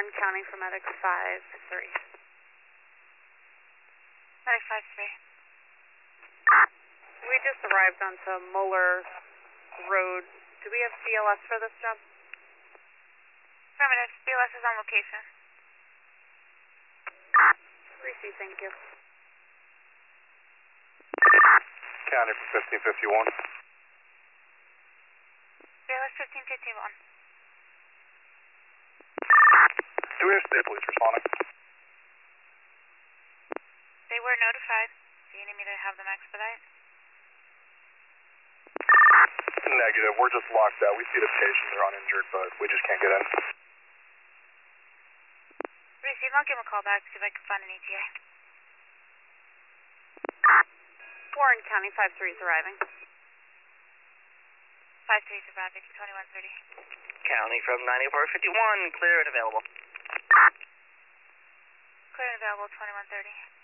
Warren County for Medic 5-3. Medic 5-3. We just arrived onto Muller Road. Do we have BLS for this job? Affirmative. BLS is on location. Receive, thank you. County for 1551. BLS 1551. Do we have state police responding? They were notified. Do you need me to have them expedite? Negative. We're just locked out. We see the patient. They're uninjured, but we just can't get in. Receive. I'll give them a call back to see if I can find an ETA. Warren County 5-3 is arriving. 5-3 is arriving. 2130. County from 9451, clear and available. Clear and available. 2130.